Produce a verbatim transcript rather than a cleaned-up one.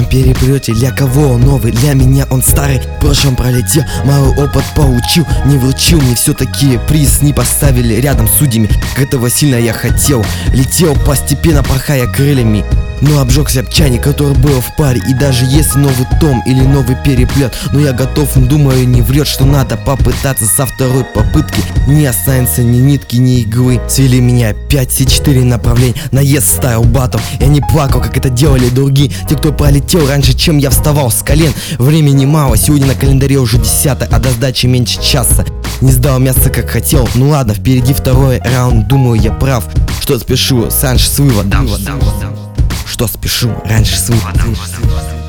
переплете. Для кого он новый, для меня он старый. В прошлом пролетел, малый опыт поучил. Не вручил мне все-таки приз, не поставили рядом с судьями. Как этого сильно я хотел. Летел постепенно, порхая крыльями, но обжегся об чайник, который был в паре. И даже если новый том или новый переплет, но я готов, думаю, не врет, что надо попытаться со второй попытки. Не останется ни нитки, ни иглы. Свели меня пять четыре направления, наезд стайл батов. Я не плакал, как это делали другие, те, кто пролетел раньше, чем я вставал с колен. Времени мало, сегодня на календаре уже десятое, а до сдачи меньше часа. Не сдал мясо, как хотел, ну ладно, впереди второй раунд, думаю, я прав. Что спешу, раньше с выводом. Что спешу, раньше с выводом.